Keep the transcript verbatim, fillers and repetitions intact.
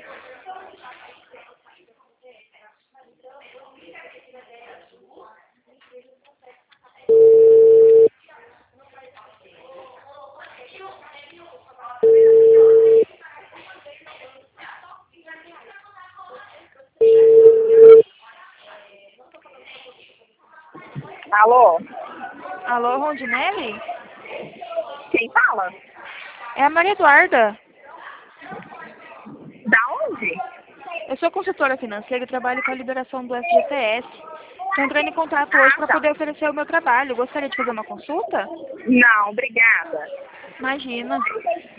Alô? Alô, Rondinelli? Quem fala? É a Maria Eduarda. Da onde? Eu sou consultora financeira e trabalho com a liberação do F G T S. Estou entrando em contato hoje Ah, para tá. poder oferecer o meu trabalho. Gostaria de fazer uma consulta? Não, obrigada. Imagina.